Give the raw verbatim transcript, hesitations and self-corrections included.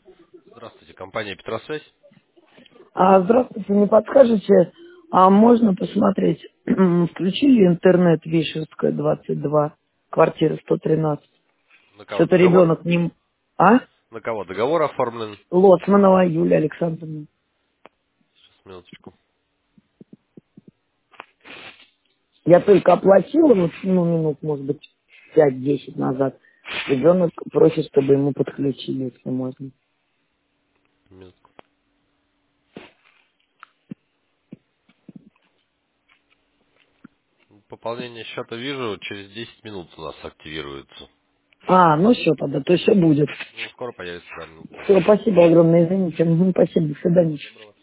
Здравствуйте, компания Петросвязь. А, здравствуйте, не подскажете, а можно посмотреть, включили интернет Вишерская, двадцать два, квартира сто тринадцать. На кого Что-то договор? ребенок не... м- А? На кого договор оформлен? Лоцманова Юлия Александровна. Сейчас, минуточку. Я только оплатила, вот, ну, минут, может быть, пять-десять назад. Ребенок просит, чтобы ему подключили, если можно. Минутку. Пополнение счета вижу, через десять минут у нас активируется. А, ну все тогда, то все будет. Ну, скоро появится, да, минут пять. Все, спасибо огромное, извините. Мгм, спасибо, до свидания. Доброго.